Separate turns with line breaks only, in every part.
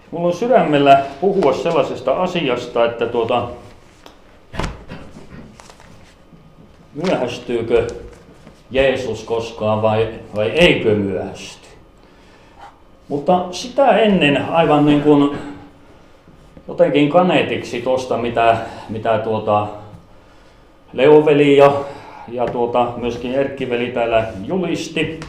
Mulla on sydämellä puhua sellaisesta asiasta, että myöhästyykö Jeesus koskaan vai eikö myöhästy. Mutta sitä ennen aivan niin kuin jotenkin kaneetiksi tuosta, mitä Leoveli ja myöskin Erkkiveli täällä julisti.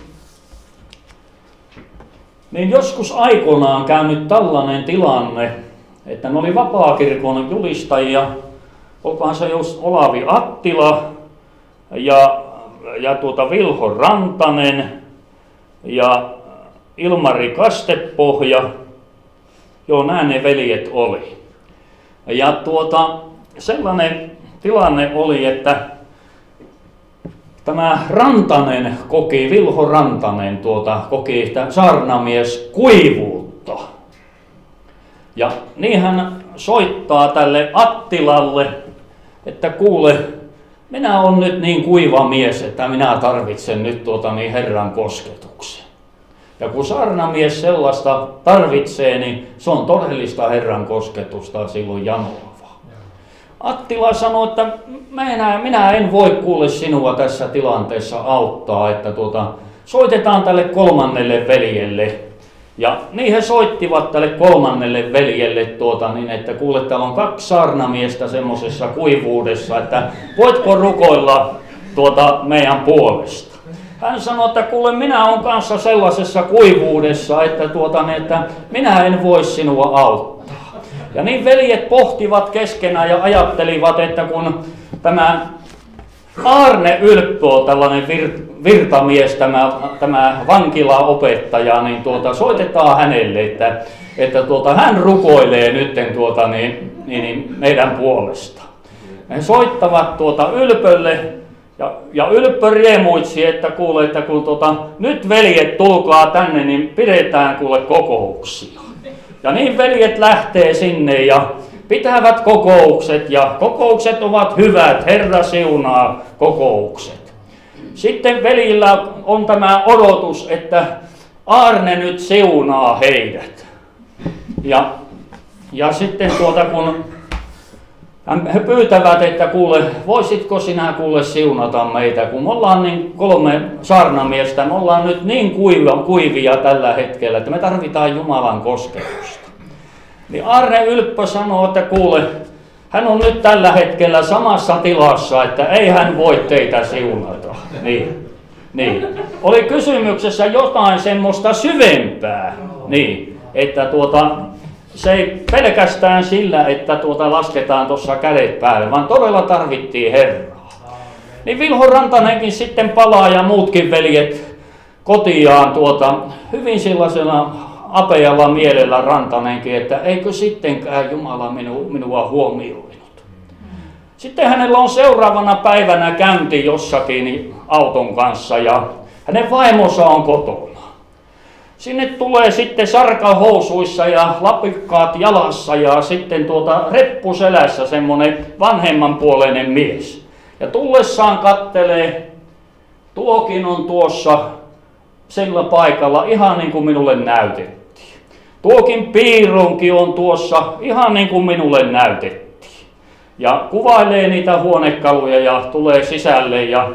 Niin joskus aikoinaan käynyt tällainen tilanne, että ne oli vapaakirkon julistajia, olikohan se just Olavi Attila ja Vilho Rantanen ja Ilmari Kastepohja, joo nämä ne veljet oli. Ja sellainen tilanne oli, että tämä Rantanen Vilho Rantanen koki saarnamies kuivuutta. Ja niin hän soittaa tälle Attilalle, että kuule, minä olen nyt niin kuiva mies, että minä tarvitsen nyt Herran kosketuksen. Ja kun saarnamies sellaista tarvitsee, niin se on todellista Herran kosketusta silloin janoava. Attila sanoi, että minä en voi kuule sinua tässä tilanteessa auttaa, että soitetaan tälle kolmannelle veljelle. Ja niin he soittivat tälle kolmannelle veljelle, niin että kuule, täällä on 2 saarnamiestä semmoisessa kuivuudessa, että voitko rukoilla meidän puolesta. Hän sanoi, että kuule, minä olen kanssa sellaisessa kuivuudessa, että minä en voi sinua auttaa. Ja niin veljet pohtivat keskenään ja ajattelivat, että kun tämä Aarne Ylppö, tällainen virtamies, tämä vankilaopettaja, niin soitetaan hänelle, että hän rukoilee nyt meidän puolesta. He soittavat Ylpölle ja Ylppö riemuitsi, että kuule, että kun nyt veljet tulkaa tänne, niin pidetään kuule kokouksia. Ja niin veljet lähtee sinne ja pitävät kokoukset ja kokoukset ovat hyvät, Herra siunaa kokoukset. Sitten veljillä on tämä odotus, että Aarne nyt siunaa heidät. Ja sitten kun he pyytävät, että kuule, voisitko sinä kuule siunata meitä, kun me ollaan niin 3 saarnamiestä, me ollaan nyt niin kuivia tällä hetkellä, että me tarvitaan Jumalan kosketusta. Niin Aarne Ylppö sanoo, että kuule, hän on nyt tällä hetkellä samassa tilassa, että ei hän voi teitä siunata. Niin. Oli kysymyksessä jotain semmoista syvempää, niin, että se ei pelkästään sillä, että lasketaan tuossa kädet päälle, vaan todella tarvittiin Herraa. Niin Vilho Rantanenkin sitten palaa ja muutkin veljet kotiaan hyvin sellaisena apealla mielellä Rantanenkin, että eikö sittenkään Jumala minua huomioinut. Sitten hänellä on seuraavana päivänä käynti jossakin auton kanssa ja hänen vaimonsa on kotona. Sinne tulee sitten sarkahousuissa ja lapikkaat jalassa ja sitten reppu selässä semmoinen vanhemmanpuoleinen mies. Ja tullessaan kattelee, tuokin on tuossa sillä paikalla ihan niin kuin minulle näytettiin. Tuokin piirronki on tuossa ihan niin kuin minulle näytettiin. Ja kuvailee niitä huonekaluja ja tulee sisälle ja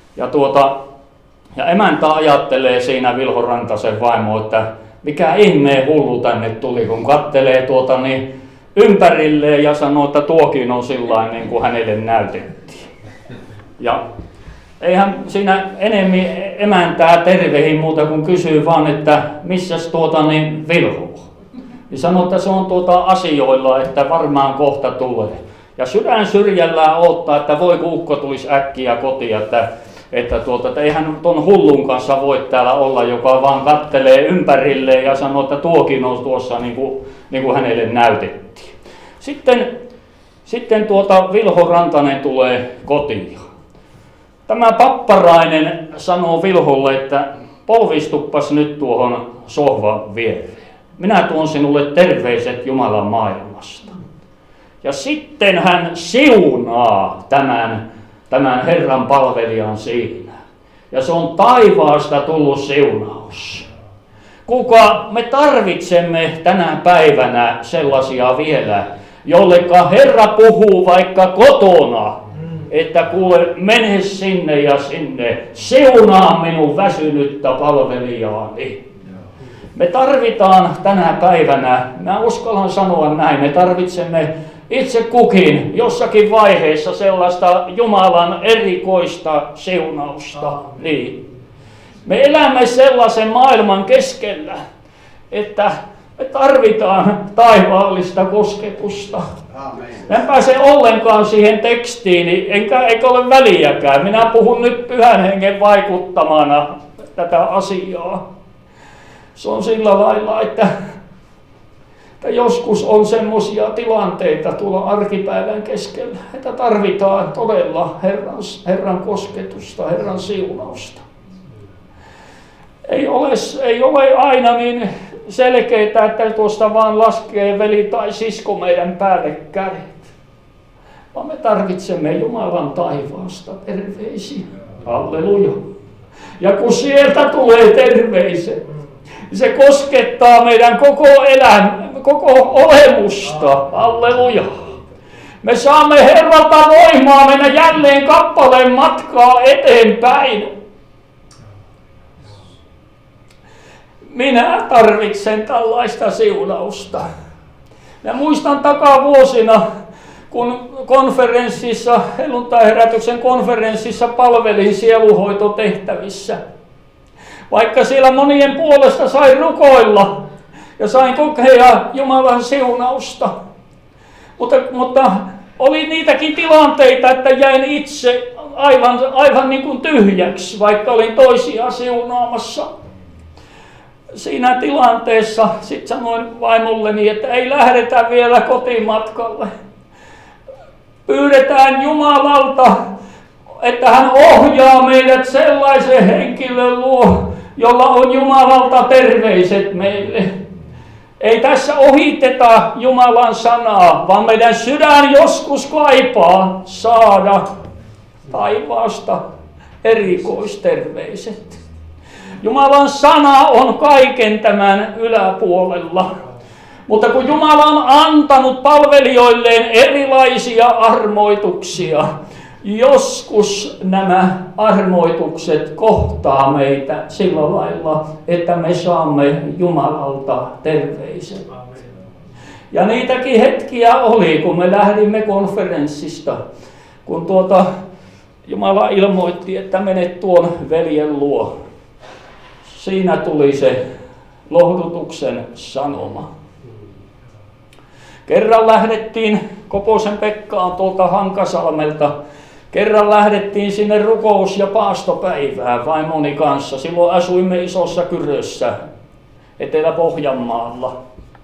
emäntä ajattelee siinä Vilho Rantasen vaimo, että mikä ihmeen hullu tänne tuli, kun kattelee ympärilleen ja sanoo, että tuokin on sillain niin kuin hänelle näytettiin. Ja eihän siinä enemmän emäntää tervehin muuta kuin kysyy vaan, että missäs Vilho. Niin sanoo, että se on asioilla, että varmaan kohta tulee. Ja sydän syrjällään odottaa, että voi ukko tulisi äkkiä kotiin, että eihän ton hullun kanssa voi täällä olla, joka vaan kattelee ympärilleen ja sanoo, että tuokin on tuossa niin kuin hänelle näytettiin. Sitten Vilho Rantanen tulee kotiin. Tämä papparainen sanoo Vilholle, että polvistuppas nyt tuohon sohvan viereen. Minä tuon sinulle terveiset Jumalan maailmasta. Ja sitten hän siunaa tämän Herran palvelijan siinä. Ja se on taivaasta tullut siunaus. kuka me tarvitsemme tänä päivänä sellaisia vielä, jolleka Herra puhuu vaikka kotona, että kuule, mene sinne ja sinne, siunaa minun väsynyttä palvelijaani. Me tarvitaan tänä päivänä, mä uskallan sanoa näin, me tarvitsemme itse kukin jossakin vaiheessa sellaista Jumalan erikoista siunausta. Niin. Me elämme sellaisen maailman keskellä, että me tarvitaan taivaallista kosketusta. Mä en pääse ollenkaan siihen tekstiin, eikä ole väliäkään. Minä puhun nyt Pyhän Hengen vaikuttamana tätä asiaa. Se on sillä lailla, että joskus on semmoisia tilanteita tuolla arkipäivän keskellä, että tarvitaan todella Herran kosketusta, Herran siunausta. Ei ole aina niin selkeää, että tuosta vaan laskee veli tai sisko meidän päälle kädet, vaan me tarvitsemme Jumalan taivaasta terveisiä. Halleluja. Ja kun sieltä tulee terveiset, se koskettaa meidän koko olemusta. Halleluja. Me saamme Herralta voimaa mennä jälleen kappaleen matkaa eteenpäin. Minä tarvitsen tällaista siunausta. Mä muistan takavuosina, kun konferenssissa, helluntaiherätyksen konferenssissa palvelin sieluhoitotehtävissä. Vaikka siellä monien puolesta sain rukoilla ja sain kokea Jumalan siunausta. Mutta oli niitäkin tilanteita, että jäin itse aivan niin kuin tyhjäksi, vaikka olin toisia siunaamassa. Siinä tilanteessa sitten sanoin vaimolleni, että ei lähdetä vielä kotimatkalle. Pyydetään Jumalalta, että hän ohjaa meidät sellaisen henkilön luo, jolla on Jumalalta terveiset meille. Ei tässä ohiteta Jumalan sanaa, vaan meidän sydän joskus kaipaa saada taivaasta erikoisterveiset. Jumalan sana on kaiken tämän yläpuolella. Mutta kun Jumala on antanut palvelijoilleen erilaisia armoituksia, joskus nämä armoitukset kohtaa meitä sillä lailla, että me saamme Jumalalta terveiset. Ja niitäkin hetkiä oli, kun me lähdimme konferenssista, kun Jumala ilmoitti, että menet tuon veljen luo. Siinä tuli se lohdutuksen sanoma. Kerran lähdettiin Koposen Pekkaan tuolta Hankasalmelta. Kerran lähdettiin sinne rukous- ja paastopäivään vaimoni kanssa. Silloin asuimme Isossa Kyrössä, Etelä-Pohjanmaalla.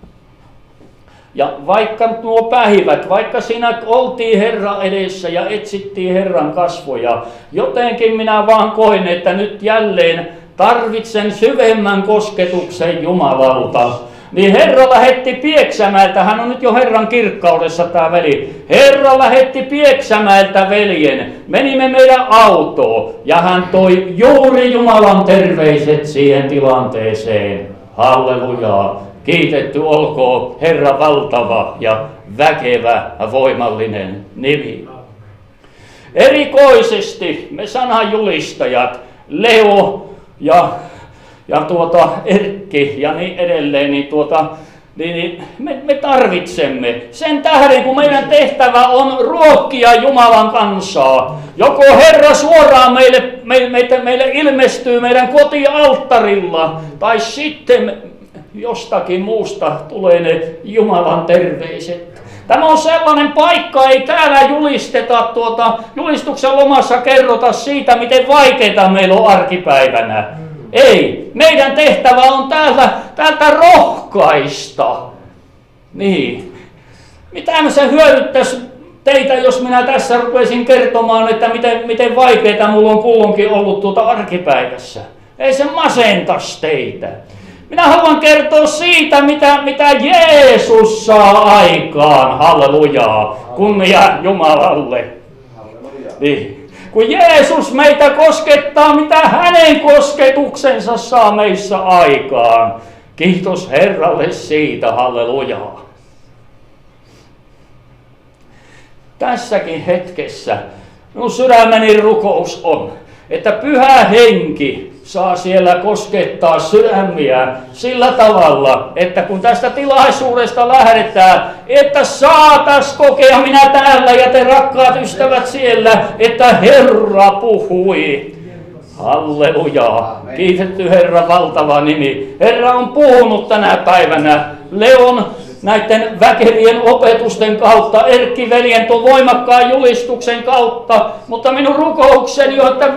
Ja vaikka nuo päivät, vaikka siinä oltiin Herran edessä ja etsittiin Herran kasvoja, jotenkin minä vaan koin, että nyt jälleen tarvitsen syvemmän kosketuksen Jumalalta. Niin Herra lähetti Pieksämäeltä, hän on nyt jo Herran kirkkaudessa tämä veli. Herra lähetti Pieksämäeltä veljen. Menimme meidän autoon ja hän toi juuri Jumalan terveiset siihen tilanteeseen. Hallelujaa. Kiitetty olkoon Herran valtava ja väkevä voimallinen nimi. Erikoisesti me sananjulistajat, Leo ja Erkki ja niin edelleen, me tarvitsemme sen tähden, kun meidän tehtävä on ruokkia Jumalan kansaa. Joko Herra suoraan meille ilmestyy meidän kotialttarilla, tai sitten jostakin muusta tulee ne Jumalan terveiset. Tämä on sellainen paikka, ei täällä julisteta julistuksen lomassa kerrota siitä, miten vaikeita meillä on arkipäivänä. Ei, meidän tehtävä on täältä rohkaista. Niin. Mitä se hyödyttäisi teitä, jos minä tässä rupesin kertomaan, että miten vaikeita mulla on kulloinkin ollut arkipäivässä. Ei se masentaisi teitä. Minä haluan kertoa siitä, mitä Jeesus saa aikaan. Hallelujaa. Kunnia Jumalalle. Niin. Kun Jeesus meitä koskettaa, mitä hänen kosketuksensa saa meissä aikaan. Kiitos Herralle siitä, hallelujaa. Tässäkin hetkessä minun sydämeni rukous on, että Pyhä Henki saa siellä koskettaa sydämiä sillä tavalla, että kun tästä tilaisuudesta lähdetään, että saatas kokea minä täällä ja te rakkaat ystävät siellä, että Herra puhui. Hallelujaa. Kiitetty Herran valtava nimi. Herra on puhunut tänä päivänä Leon näiden väkevien opetusten kautta, Erkki-veljen tuon voimakkaan julistuksen kautta, mutta minun rukoukseni on, että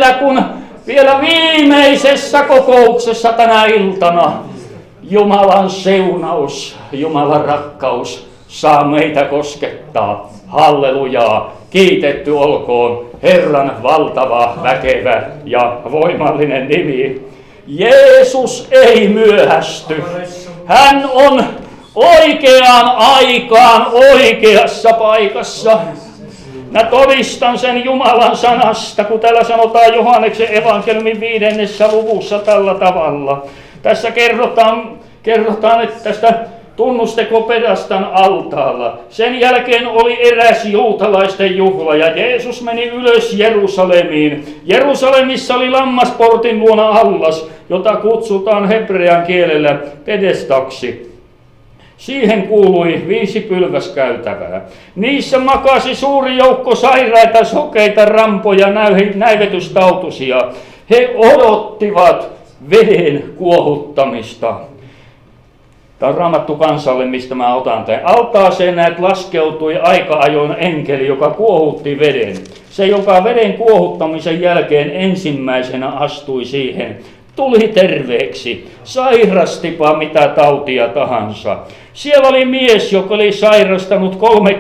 vielä viimeisessä kokouksessa tänä iltana Jumalan seuraus, Jumalan rakkaus saa meitä koskettaa. Hallelujaa. Kiitetty olkoon Herran valtava, väkevä ja voimallinen nimi. Jeesus ei myöhästy. Hän on oikeaan aikaan oikeassa paikassa. Mä todistan sen Jumalan sanasta, kun täällä sanotaan Johanneksen evankeliumin 5. luvussa tällä tavalla. Tässä kerrotaan että tästä tunnustekopedastan altaalla. Sen jälkeen oli eräs juutalaisten juhla ja Jeesus meni ylös Jerusalemiin. Jerusalemissa oli lammasportin luona allas, jota kutsutaan hebrean kielellä pedestaksi. Siihen kuului 5 pylväskäytävää. Niissä makasi suuri joukko sairaita, sokeita, rampoja, näivetystautuisia. He odottivat veden kuohuttamista. Tämä on Raamattu kansalle, mistä mä otan tämän. Altaaseen näet laskeutui aika ajoin enkeli, joka kuohutti veden. Se, joka veden kuohuttamisen jälkeen ensimmäisenä astui siihen, tuli terveeksi, sairastipa mitä tautia tahansa. Siellä oli mies, joka oli sairastanut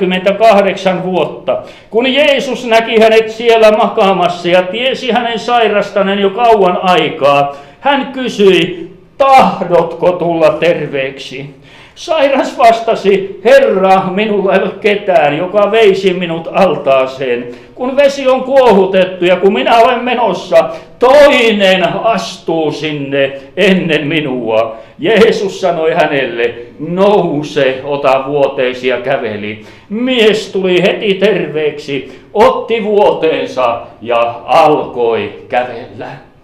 38 vuotta. Kun Jeesus näki hänet siellä makaamassa ja tiesi hänen sairastaneen jo kauan aikaa, hän kysyi, tahdotko tulla terveeksi? Sairas vastasi, Herra, minulla ei ole ketään, joka veisi minut altaaseen. Kun vesi on kuohutettu ja kun minä olen menossa, toinen astuu sinne ennen minua. Jeesus sanoi hänelle, nouse, ota vuoteesi ja käveli. Mies tuli heti terveeksi, otti vuoteensa ja alkoi kävellä.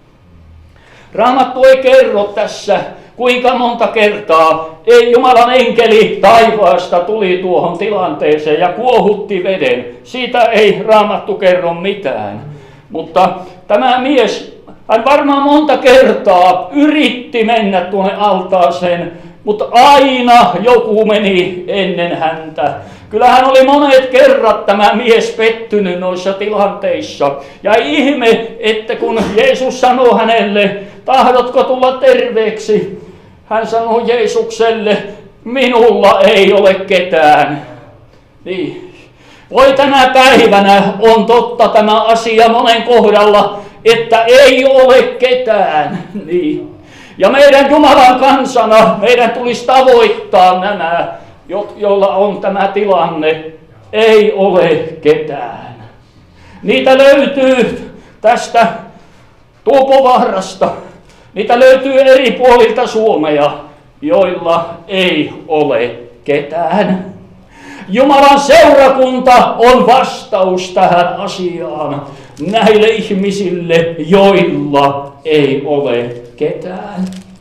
Raamattu ei kerro tässä, kuinka monta kertaa Jumalan enkeli taivaasta tuli tuohon tilanteeseen ja kuohutti veden. Siitä ei Raamattu kerro mitään. Mutta tämä mies, hän varmaan monta kertaa yritti mennä tuonne altaaseen, mutta aina joku meni ennen häntä. Kyllä hän oli monet kerrat tämä mies pettynyt noissa tilanteissa. Ja ihme, että kun Jeesus sanoi hänelle, tahdotko tulla terveeksi? Hän sanoi Jeesukselle, minulla ei ole ketään. Niin. Voi tänä päivänä on totta tämä asia monen kohdalla, että ei ole ketään. Niin. Ja meidän Jumalan kansana meidän tulisi tavoittaa nämä, joilla on tämä tilanne, ei ole ketään. Niitä löytyy tästä Tuupovaarasta. Niitä löytyy eri puolilta Suomea, joilla ei ole ketään. Jumalan seurakunta on vastaus tähän asiaan näille ihmisille, joilla ei ole ketään.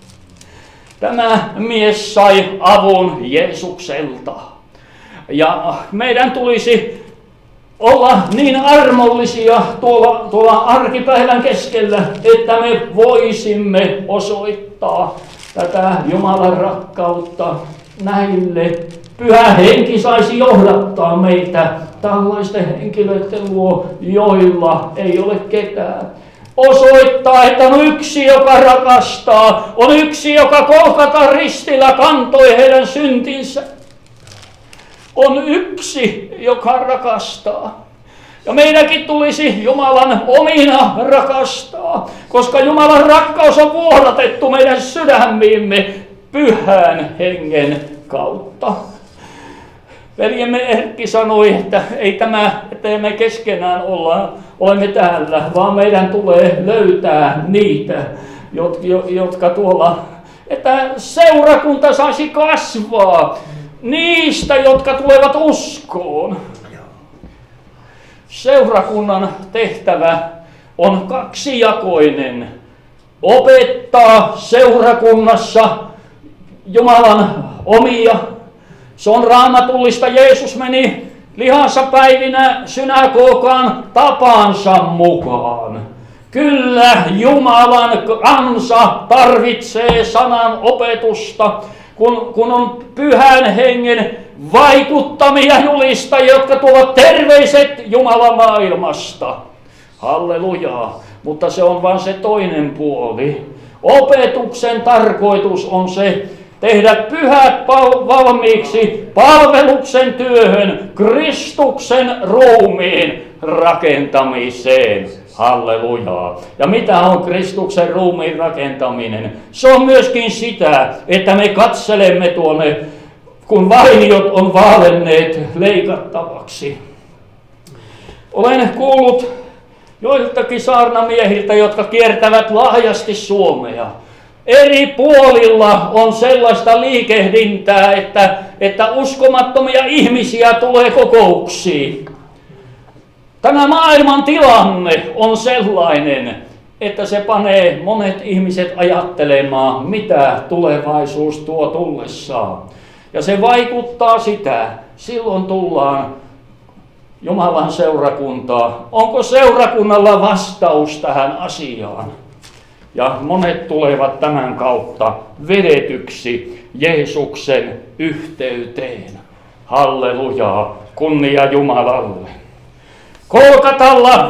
Tämä mies sai avun Jeesukselta. Ja meidän tulisi olla niin armollisia tuolla arkipäivän keskellä, että me voisimme osoittaa tätä Jumalan rakkautta näille. Pyhä Henki saisi johdattaa meitä tällaisten henkilöiden luo, joilla ei ole ketään. Osoittaa, että on yksi, joka rakastaa, on yksi, joka Golgatan ristillä kantoi heidän syntinsä. On yksi, joka rakastaa. Ja meidänkin tulisi Jumalan omina rakastaa, koska Jumalan rakkaus on vuodatettu meidän sydämiimme Pyhän Hengen kautta. Veljemme Erkki sanoi, että ei tämä, että me keskenään olemme täällä, vaan meidän tulee löytää niitä, jotka tuolla että seurakunta saisi kasvaa niistä, jotka tulevat uskoon. Seurakunnan tehtävä on kaksijakoinen. Opettaa seurakunnassa Jumalan omia. Se on raamatullista. Jeesus meni lihansa päivinä synagogaan tapansa mukaan. Kyllä Jumalan kansa tarvitsee sanan opetusta, kun on pyhän hengen vaikuttamia julistajia, jotka tuovat terveiset Jumalan maailmasta. Hallelujaa. Mutta se on vain se toinen puoli. Opetuksen tarkoitus on se, tehdä pyhät valmiiksi palveluksen työhön, Kristuksen ruumiin rakentamiseen. Hallelujaa. Ja mitä on Kristuksen ruumiin rakentaminen? Se on myöskin sitä, että me katselemme tuonne, kun vainiot on vaalenneet leikattavaksi. Olen kuullut joiltakin saarnamiehiltä, jotka kiertävät laajasti Suomea. Eri puolilla on sellaista liikehdintää, että uskomattomia ihmisiä tulee kokouksiin. Tämä maailman tilanne on sellainen, että se panee monet ihmiset ajattelemaan, mitä tulevaisuus tuo tullessaan. Ja se vaikuttaa sitä. Silloin tullaan Jumalan seurakuntaa. Onko seurakunnalla vastaus tähän asiaan? Ja monet tulevat tämän kautta vedetyksi Jeesuksen yhteyteen. Hallelujaa, kunnia Jumalalle. Kolkatalla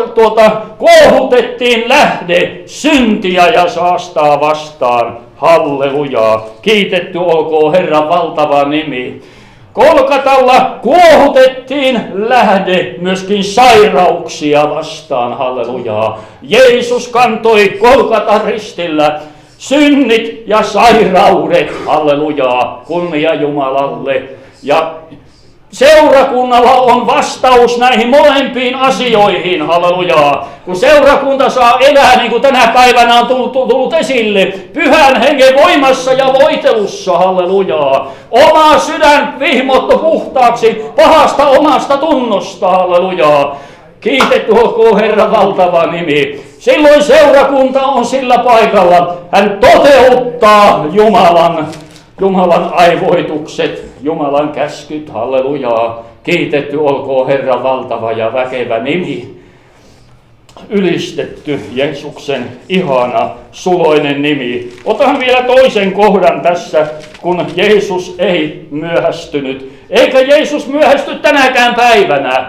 kuohutettiin lähde syntiä ja saastaa vastaan. Hallelujaa, kiitetty olkoon Herran valtava nimi. Kolkatalla kuohutettiin lähde myöskin sairauksia vastaan. Hallelujaa. Jeesus kantoi Kolkatan ristillä synnit ja sairaudet. Hallelujaa, kunnia Jumalalle. Ja seurakunnalla on vastaus näihin molempiin asioihin, hallelujaa. Kun seurakunta saa elää, niin kuin tänä päivänä on tullut esille, pyhän hengen voimassa ja voitelussa, hallelujaa. Oma sydän vihmottu puhtaaksi pahasta omasta tunnosta, hallelujaa. Kiitetty olkoon Herran valtava nimi. Silloin seurakunta on sillä paikalla. Hän toteuttaa Jumalan aivoitukset, Jumalan käskyt, hallelujaa. Kiitetty olkoon Herran valtava ja väkevä nimi. Ylistetty Jeesuksen ihana, suloinen nimi. Otan vielä toisen kohdan tässä, kun Jeesus ei myöhästynyt. Eikä Jeesus myöhästy tänäkään päivänä.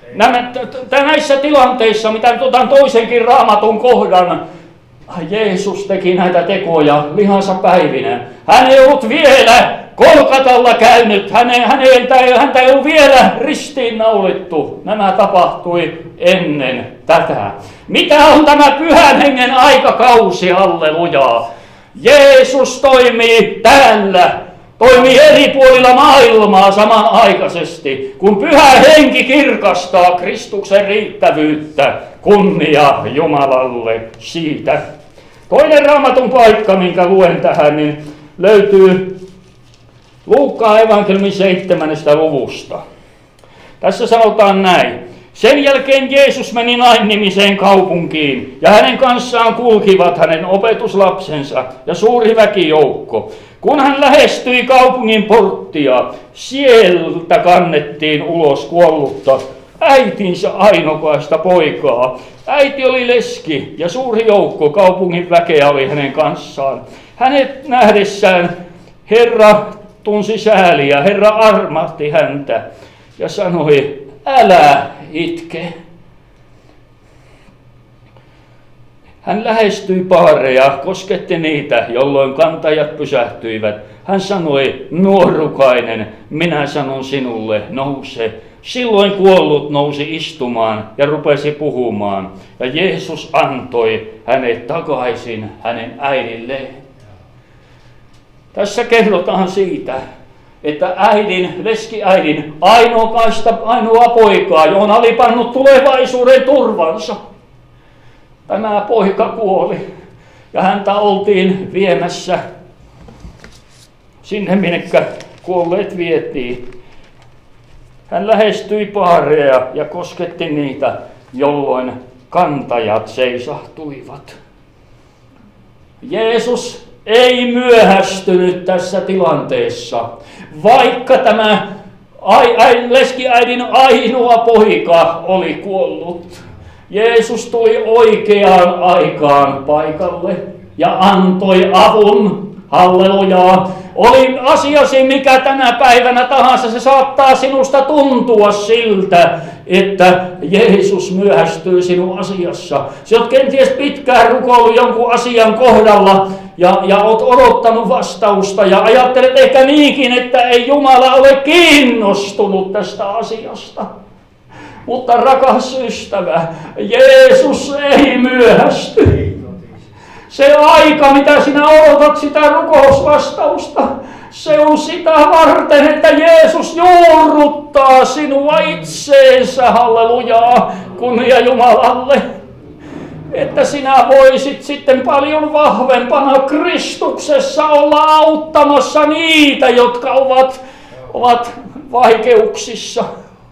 Näissä tilanteissa, mitä otan toisenkin Raamatun kohdan, Jeesus teki näitä tekoja lihansa päivinä. Hän ei ollut vielä Kolkatalla käynyt, häntä ei ollut vielä ristiinnaulittu. Nämä tapahtui ennen tätä. Mitä on tämä pyhän hengen aikakausi, hallelujaa? Jeesus toimii täällä, toimii eri puolilla maailmaa samanaikaisesti, kun pyhä henki kirkastaa Kristuksen riittävyyttä. Kunnia Jumalalle siitä. Toinen Raamatun paikka, minkä luen tähän, niin löytyy Luukkaan evankeliumin 7. luvusta. Tässä sanotaan näin. Sen jälkeen Jeesus meni Nain-nimiseen kaupunkiin, ja hänen kanssaan kulkivat hänen opetuslapsensa ja suuri väkijoukko. Kun hän lähestyi kaupungin porttia, sieltä kannettiin ulos kuollutta äitinsä ainokaista poikaa. Äiti oli leski ja suuri joukko kaupungin väkeä oli hänen kanssaan. Hänet nähdessään Herra tunsi sääliä, Herra armahti häntä ja sanoi, älä itke. Hän lähestyi paareja, kosketti niitä, jolloin kantajat pysähtyivät. Hän sanoi, nuorukainen, minä sanon sinulle, nouse. Silloin kuollut nousi istumaan ja rupesi puhumaan, ja Jeesus antoi hänet takaisin hänen äidilleen. Tässä kerrotaan siitä, että leskiäidin ainoa poikaa, johon oli pannut tulevaisuuden turvansa, tämä poika kuoli ja häntä oltiin viemässä sinne minnekä kuolleet vietiin. Hän lähestyi paareja ja kosketti niitä, jolloin kantajat seisahtuivat. Jeesus ei myöhästynyt tässä tilanteessa, vaikka tämä leskiäidin ainoa poika oli kuollut. Jeesus tuli oikeaan aikaan paikalle ja antoi avun. Hallelujaa. Oli asiasi mikä tänä päivänä tahansa, se saattaa sinusta tuntua siltä, että Jeesus myöhästyy sinun asiassa. Sä oot kenties pitkään rukoillut jonkun asian kohdalla ja oot odottanut vastausta ja ajattelet ehkä niinkin, että ei Jumala ole kiinnostunut tästä asiasta. Mutta rakas ystävä, Jeesus ei myöhästy. Se aika, mitä sinä odotat sitä rukousvastausta, se on sitä varten, että Jeesus juurruttaa sinua itseensä, hallelujaa, kunnia Jumalalle. Että sinä voisit sitten paljon vahvempana Kristuksessa olla auttamassa niitä, jotka ovat vaikeuksissa.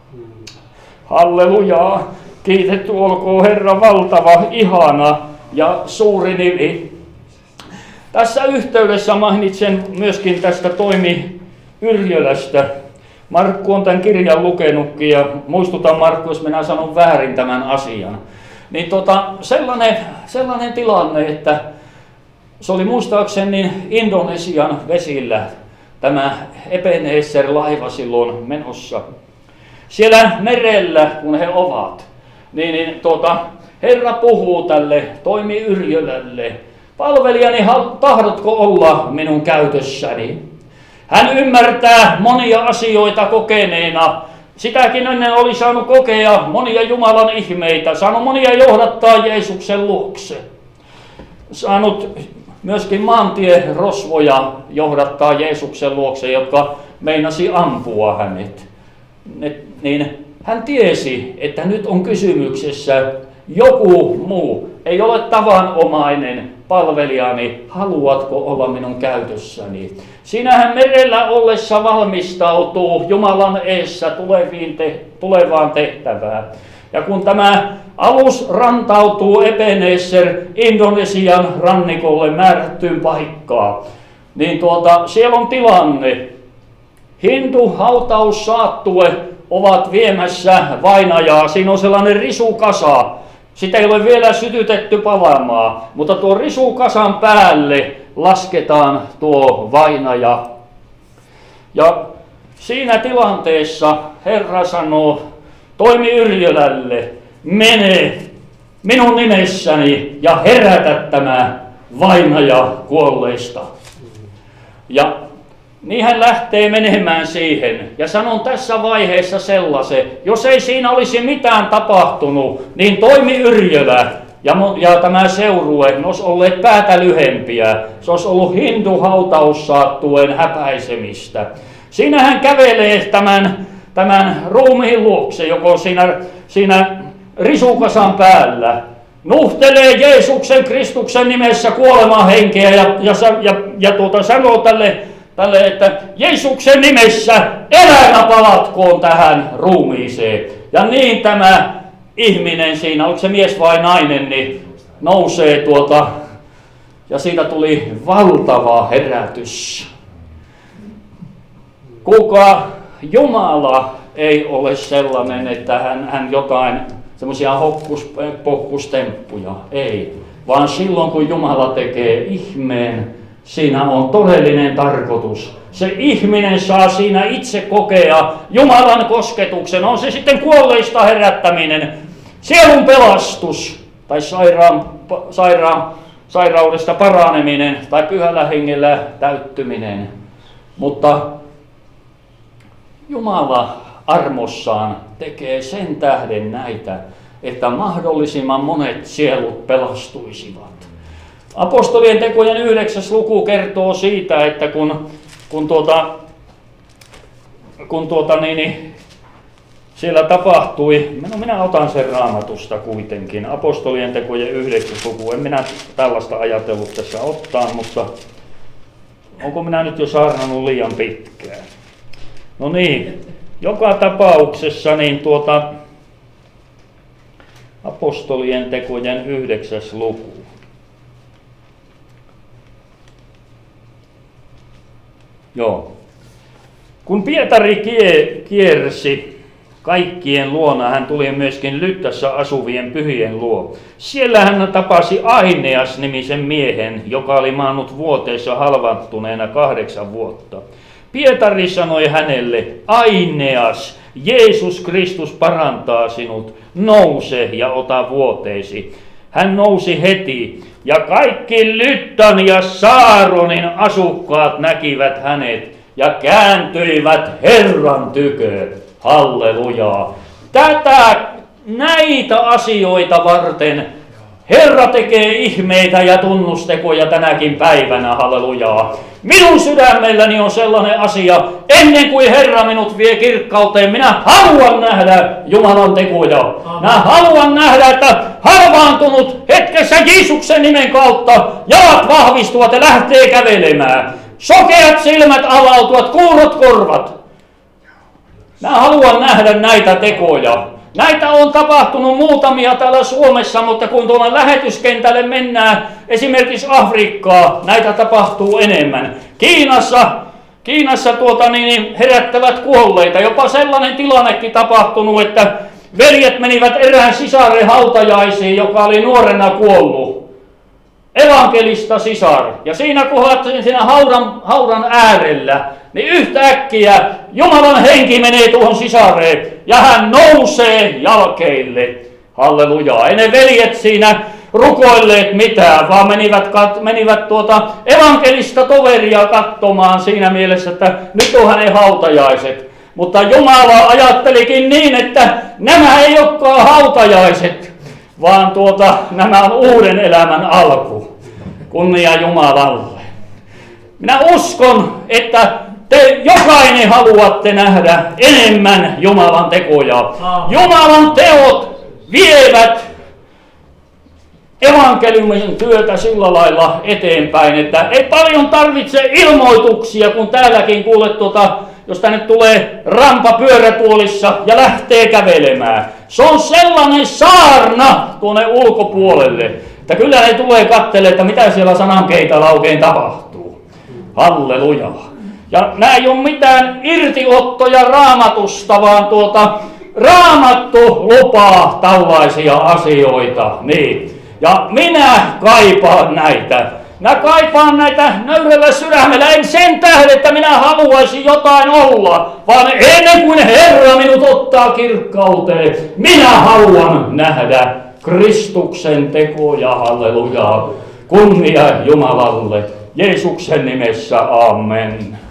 Hallelujaa, kiitetty olkoon Herra valtava, ihana ja suuri nimi. Tässä yhteydessä mainitsen myöskin tästä Toimi Yrjölästä. Markku on tämän kirjan lukenutkin ja muistutan Markku, jos minä sanon väärin tämän asian. Niin sellainen tilanne, että se oli muistaakseni Indonesian vesillä tämä Ebenezer-laiva silloin menossa. Siellä merellä, kun he ovat, Herra puhuu tälle Toimi Yrjölälle, palvelijani, tahdotko olla minun käytössäni? Hän ymmärtää monia asioita kokeneena. Sitäkin ennen oli saanut kokea monia Jumalan ihmeitä, saanut monia johdattaa Jeesuksen luokse. Saanut myöskin maantierosvoja johdattaa Jeesuksen luokse, jotka meinasi ampua hänet. Niin hän tiesi, että nyt on kysymyksessä joku muu. Ei ole tavanomainen palvelijani, haluatko olla minun käytössäni? Sinähän merellä ollessa valmistautuu Jumalan eessä tulevaan tehtävään. Ja kun tämä alus rantautuu Ebenezer Indonesian rannikolle määrättyyn paikkaan, niin siellä on tilanne. Hindu-hautaussaattue ovat viemässä vainajaa. Siinä on sellainen risukasa. Sitä ei ole vielä sytytetty palamaan, mutta tuo risukasan päälle lasketaan tuo vainaja. Ja siinä tilanteessa Herra sanoo Toimi Yrjölälle, mene minun nimessäni ja herätä tämä vainaja kuolleista. Ja niin hän lähtee menemään siihen. Ja sanon tässä vaiheessa sellaisen, jos ei siinä olisi mitään tapahtunut, niin Toimi Yrjölä ja tämä seurue olisi olleet päätä lyhempiä. Se olisi ollut hindu-hautaussaattueen häpäisemistä. Siinä hän kävelee tämän ruumiin luokse, joko siinä risukasan päällä. Nuhtelee Jeesuksen Kristuksen nimessä kuolemahenkeä ja sanoo tälle, että Jeesuksen nimessä elämä palatkoon tähän ruumiiseen. Ja niin tämä ihminen siinä, onko se mies vai nainen, niin nousee ja siitä tuli valtava herätys. Kuka Jumala ei ole sellainen, että hän jotain semmoisia hokkuspokkustemppuja, ei. Vaan silloin kun Jumala tekee ihmeen, siinä on todellinen tarkoitus. Se ihminen saa siinä itse kokea Jumalan kosketuksen. On se sitten kuolleista herättäminen, sielun pelastus tai sairaudesta paraneminen tai pyhällä hengellä täyttyminen. Mutta Jumala armossaan tekee sen tähden näitä, että mahdollisimman monet sielut pelastuisivat. Apostolien tekojen 9. luku kertoo siitä, että kun siellä tapahtui, minä otan sen Raamatusta kuitenkin, Apostolien tekojen 9. luku, en minä tällaista ajatellut tässä ottaa, mutta onko minä nyt jo saarnannut liian pitkään? No niin, joka tapauksessa niin apostolien tekojen 9. luku. Joo. Kun Pietari kiersi kaikkien luona, hän tuli myöskin Lyttässä asuvien pyhien luo. Siellä hän tapasi Aineas-nimisen miehen, joka oli maannut vuoteessa halvattuneena 8 vuotta. Pietari sanoi hänelle, Aineas, Jeesus Kristus parantaa sinut, nouse ja ota vuoteesi. Hän nousi heti, ja kaikki Lyttan ja Saaronin asukkaat näkivät hänet ja kääntyivät Herran tykö. Hallelujaa. Näitä asioita varten Herra tekee ihmeitä ja tunnustekoja tänäkin päivänä. Hallelujaa. Minun sydämelläni on sellainen asia, ennen kuin Herra minut vie kirkkauteen, minä haluan nähdä Jumalan tekoja. Minä haluan nähdä, että halvaantunut hetkessä Jeesuksen nimen kautta jalat vahvistuvat ja lähtee kävelemään. Sokeat silmät avautuvat, kuurot korvat. Minä haluan nähdä näitä tekoja. Näitä on tapahtunut muutamia täällä Suomessa, mutta kun tuonne lähetyskentälle mennään, esimerkiksi Afrikkaa, näitä tapahtuu enemmän. Kiinassa herättävät kuolleita. Jopa sellainen tilannekin tapahtunut, että veljet menivät erään sisaren hautajaisiin, joka oli nuorena kuollut. Evankelista sisar. Ja siinä kohdassa, siinä haudan äärellä, niin yhtäkkiä Jumalan henki menee tuohon sisareen ja hän nousee jalkeille. Hallelujaa. Ei ne veljet siinä rukoilleet mitään, vaan menivät evankelista toveria katsomaan siinä mielessä, että nyt on hänen hautajaiset. Mutta Jumala ajattelikin niin, että nämä ei olekaan hautajaiset, vaan nämä on uuden elämän alku. Kunnia Jumalalle. Minä uskon, että te jokainen haluatte nähdä enemmän Jumalan tekoja. Jumalan teot vievät evankeliumin työtä sillä lailla eteenpäin, että ei paljon tarvitse ilmoituksia, kun täälläkin kuulet, jos tänne tulee rampa pyörätuolissa ja lähtee kävelemään. Se on sellainen saarna tuonne ulkopuolelle, että kyllä ne tulee katselemaan, että mitä siellä sanankeitalla oikein tapahtuu. Halleluja. Ja nämä ei ole mitään irtiottoja Raamatusta, vaan Raamattu lupaa tällaisia asioita. Niin. Ja minä kaipaan näitä. Minä kaipaan näitä nöyrällä sydämellä, en sen tähden, että minä haluaisin jotain olla, vaan ennen kuin Herra minut ottaa kirkkauteen, minä haluan nähdä Kristuksen tekoja, halleluja, kunnia Jumalalle, Jeesuksen nimessä, amen.